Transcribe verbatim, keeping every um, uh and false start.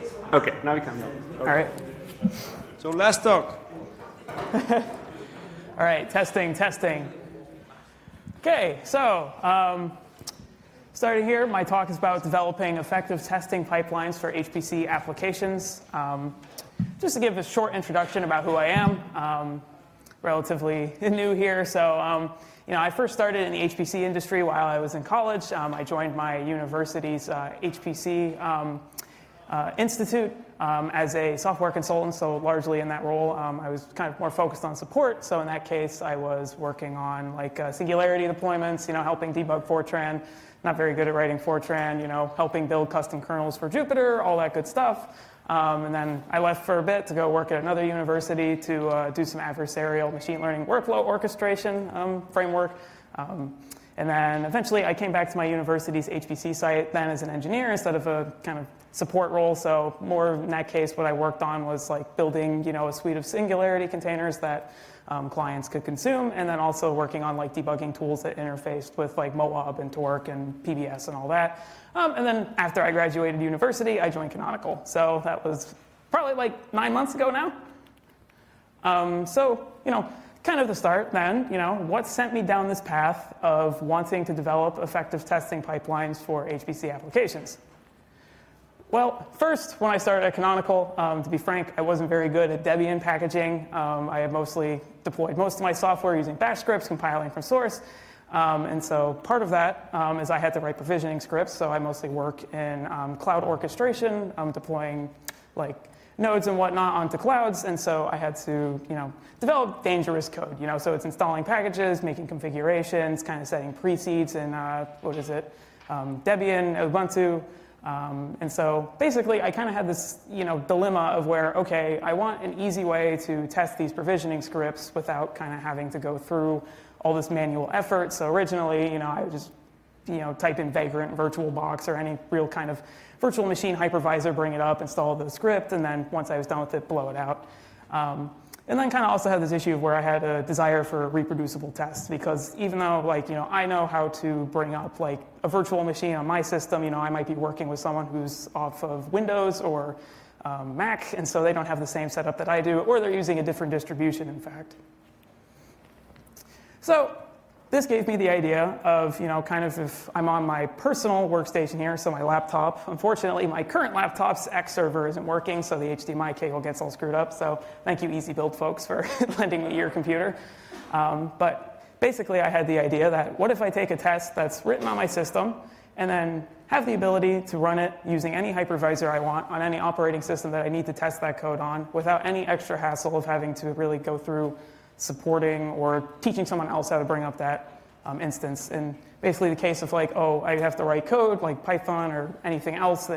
Okay, now we can go. All right. So last talk. All right, testing, testing. Okay, so um, starting here, my talk is about developing effective testing pipelines for H P C applications. Um, just to give a short introduction about who I am, um, relatively new here. So, um, you know, I first started in the H P C industry while I was in college. Um, I joined my university's uh, H P C um, uh, institute um, as a software consultant. So largely in that role, um, I was kind of more focused on support. So in that case, I was working on like uh, Singularity deployments, you know, helping debug Fortran. Not very good at writing Fortran, you know, helping build custom kernels for Jupyter, all that good stuff. Um, and then I left for a bit to go work at another university to uh, do some adversarial machine learning workflow orchestration um, framework. Um, and then eventually I came back to my university's H P C site then as an engineer instead of a kind of support role. So more in that case, what I worked on was like building, you know, a suite of Singularity containers that um, clients could consume, and then also working on like debugging tools that interfaced with like MOAB and Torque and P B S and all that. Um, and then after I graduated university, I joined Canonical. So that was probably like nine months ago now. Um, so, you know, kind of the start then, you know, what sent me down this path of wanting to develop effective testing pipelines for H P C applications? Well, first, when I started at Canonical, um, to be frank, I wasn't very good at Debian packaging. Um, I had mostly deployed most of my software using bash scripts, compiling from source. Um, and so part of that um, is I had to write provisioning scripts. So I mostly work in um, cloud orchestration, um, deploying like nodes and whatnot onto clouds. And so I had to, you know, develop dangerous code. You know, so it's installing packages, making configurations, kind of setting pre-seeds in uh, what is it, um, Debian, Ubuntu. Um, and so basically, I kind of had this, you know, dilemma of where, okay, I want an easy way to test these provisioning scripts without kind of having to go through all this manual effort. So originally, you know, I would just, you know, type in Vagrant, VirtualBox, or any real kind of virtual machine hypervisor, bring it up, install the script, and then once I was done with it, blow it out. Um, And then kind of also had this issue of where I had a desire for reproducible tests, because even though, like, you know, I know how to bring up like a virtual machine on my system, you know, I might be working with someone who's off of Windows or um, Mac, and so they don't have the same setup that I do, or they're using a different distribution, in fact. So this gave me the idea of, you know, kind of if I'm on my personal workstation here, so my laptop. Unfortunately, my current laptop's X server isn't working, so the H D M I cable gets all screwed up. So thank you, EasyBuild folks, for lending me your computer. Um, but basically, I had the idea that what if I take a test that's written on my system and then have the ability to run it using any hypervisor I want on any operating system that I need to test that code on without any extra hassle of having to really go through supporting or teaching someone else how to bring up that um, instance. And basically the case of like, oh, I have to write code like Python or anything else that